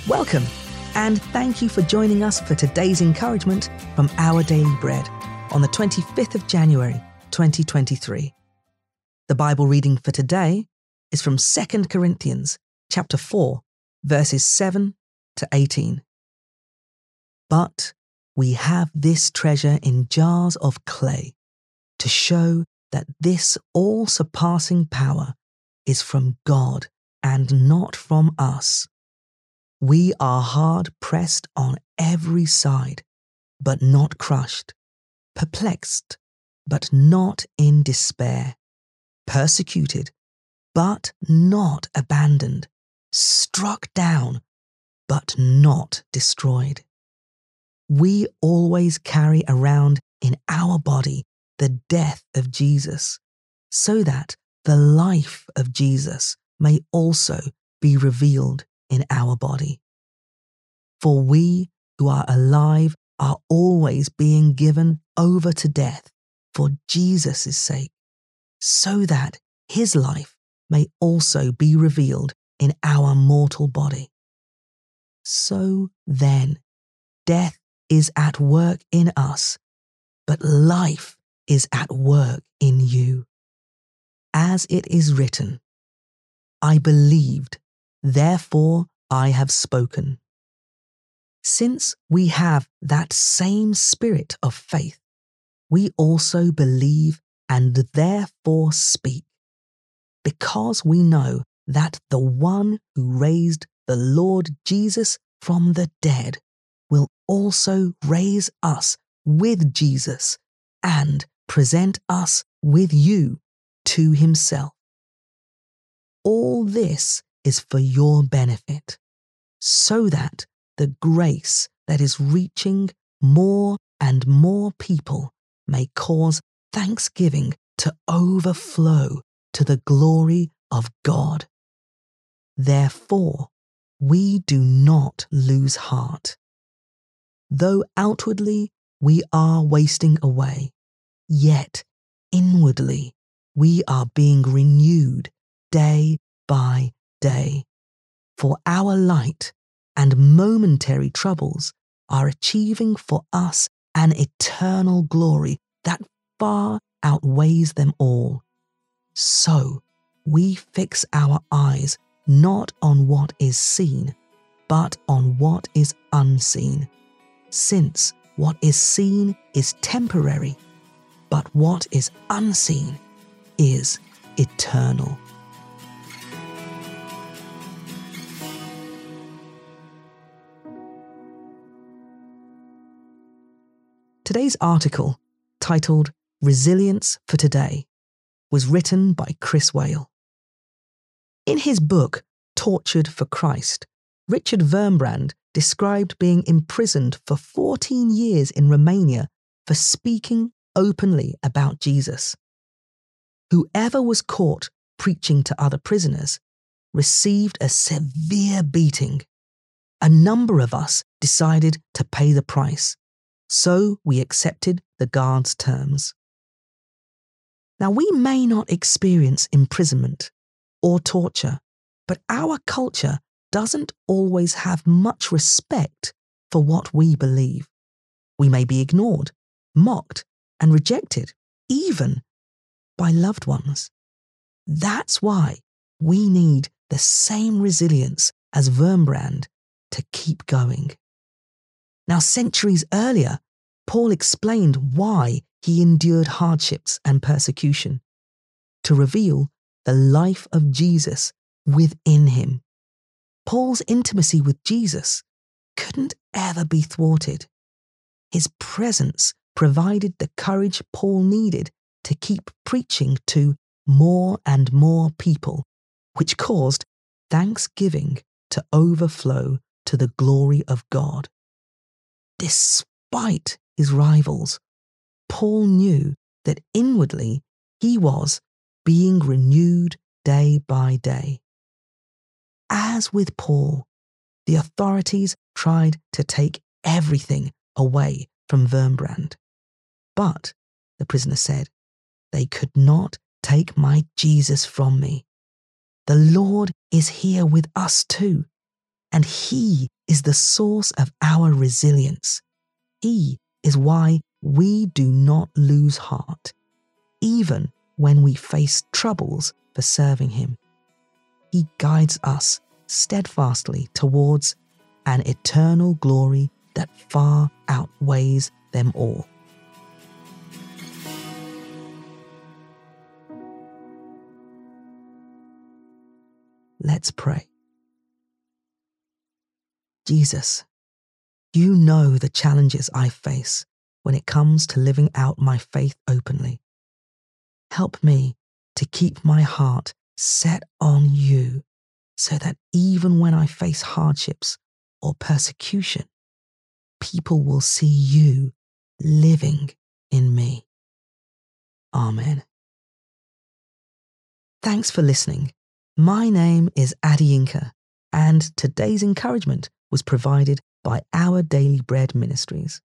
Welcome, and thank you for joining us for today's encouragement from Our Daily Bread on the 25th of January, 2023. The Bible reading for today is from 2 Corinthians chapter 4, verses 7 to 18. But we have this treasure in jars of clay to show that this all-surpassing power is from God and not from us. We are hard pressed on every side, but not crushed, perplexed, but not in despair, persecuted, but not abandoned, struck down, but not destroyed. We always carry around in our body the death of Jesus, so that the life of Jesus may also be revealed in our body. For we who are alive are always being given over to death for Jesus' sake, so that his life may also be revealed in our mortal body. So then, death is at work in us, but life is at work in you. As it is written, I believed, therefore I have spoken. Since we have that same spirit of faith, we also believe and therefore speak, because we know that the one who raised the Lord Jesus from the dead will also raise us with Jesus and present us with you to himself. All this is for your benefit, so that the grace that is reaching more and more people may cause thanksgiving to overflow to the glory of God. Therefore, we do not lose heart. Though outwardly we are wasting away, yet inwardly we are being renewed day by day. For our light and momentary troubles are achieving for us an eternal glory that far outweighs them all. So we fix our eyes not on what is seen, but on what is unseen, since what is seen is temporary, but what is unseen is eternal. Today's article, titled Resilience for Today, was written by Chris Whale. In his book, Tortured for Christ, Richard Wurmbrand described being imprisoned for 14 years in Romania for speaking openly about Jesus. Whoever was caught preaching to other prisoners received a severe beating. A number of us decided to pay the price, so we accepted the guard's terms. Now, we may not experience imprisonment or torture, but our culture doesn't always have much respect for what we believe. We may be ignored, mocked, and rejected, even by loved ones. That's why we need the same resilience as Wurmbrand to keep going. Now, centuries earlier, Paul explained why he endured hardships and persecution, to reveal the life of Jesus within him. Paul's intimacy with Jesus couldn't ever be thwarted. His presence provided the courage Paul needed to keep preaching to more and more people, which caused thanksgiving to overflow to the glory of God. Despite his rivals, Paul knew that inwardly he was being renewed day by day. As with Paul, the authorities tried to take everything away from Wurmbrand. But, the prisoner said, they could not take my Jesus from me. The Lord is here with us too. And He is the source of our resilience. He is why we do not lose heart, even when we face troubles for serving Him. He guides us steadfastly towards an eternal glory that far outweighs them all. Let's pray. Jesus, you know the challenges I face when it comes to living out my faith openly. Help me to keep my heart set on you so that even when I face hardships or persecution, people will see you living in me. Amen. Thanks for listening. My name is Adi Inca, and today's encouragement was provided by Our Daily Bread Ministries.